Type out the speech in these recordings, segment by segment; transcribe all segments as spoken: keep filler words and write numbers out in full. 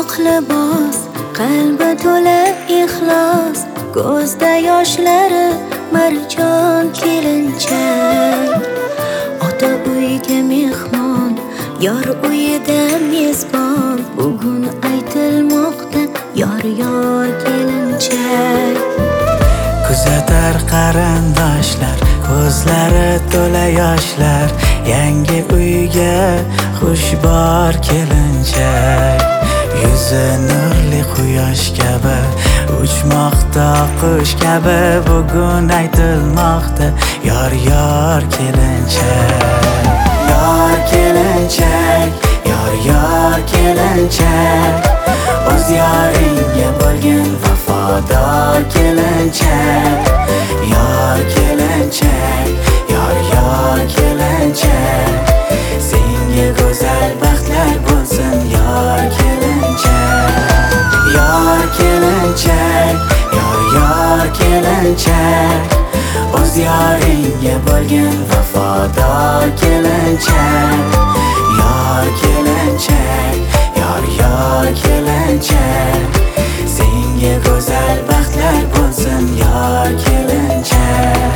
oq libos, qalbi to'la ixlos, ko'zda yoshlari marjon kelinchak. Ota uyga mehmon, yor uyida mezbon, bugun aytilmoqda yor yor kelinchak. Kuzatar qarindoshlar, ko'zlari to'la yoshlar, yangi uyga xushbor kelinchak. Yuzi nurli quyosh kabi, uchmoqda qush kabi, bugun aytilmoqda yor yor kelinchak. Yor kelinchak, yor yor kelinchak, o'z yoringga bo'lgin vafodor kelinchak. Yor kelinchak, yor yor kelinchak, senga go'zal baxtlar bo'lsin yor kelinchak. Yor kelinchak, yor yor kelinchak, o'z yoringga bo'lgin vafodor kelinchak. Yor kelinchak, yor yor kelinchak, senga go'zal baxtlar bo'lsin yor kelinchak.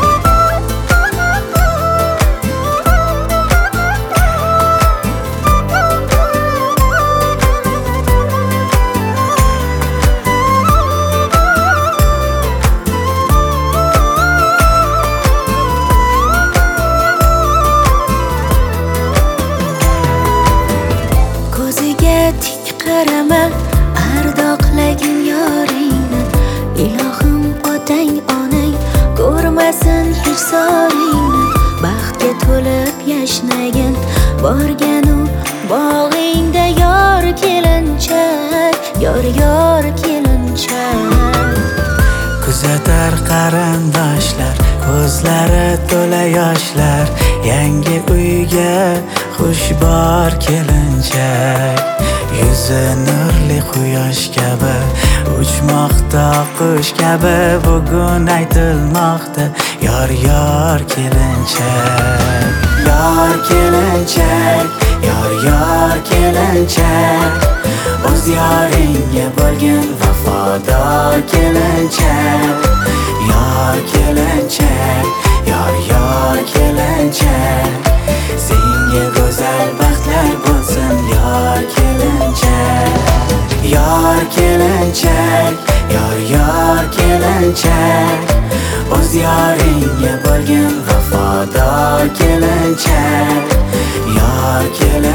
Tik qarama, ardoqlagin yoringni, ilohim otang onang ko'rmasin hech soringni. Baxtga to'lib yashnagin, borganu bog'ingda yor kelinchak, yor yor kelinchak. Kuzatar qarindoshlar, ko'zlari to'la yoshlar, yangi uyga xushbor kelinchak. Yuzi nurli quyosh kabi, uchmoqda qush kabi, bugun aytilmoqda yor yor kelinchak. Yor kelinchak, yor yor kelinchak, o'z yoringga bo'lgin vafodor kelinchak. Yor kelinchak, yor yor kelinchak, senga go'zal baxtlar bo'lsin yor kelinchak. Yor kelinchak, yor yor kelinchak, o'z yoringga bo'lgin vafodor kelinchak. Yor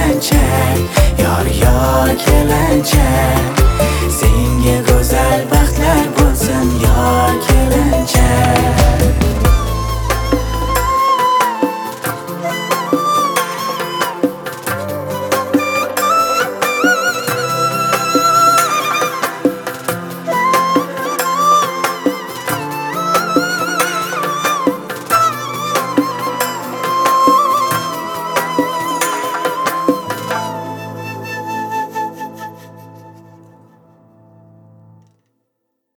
kelinchak, yor yor kelinchak, senga go'zal baxt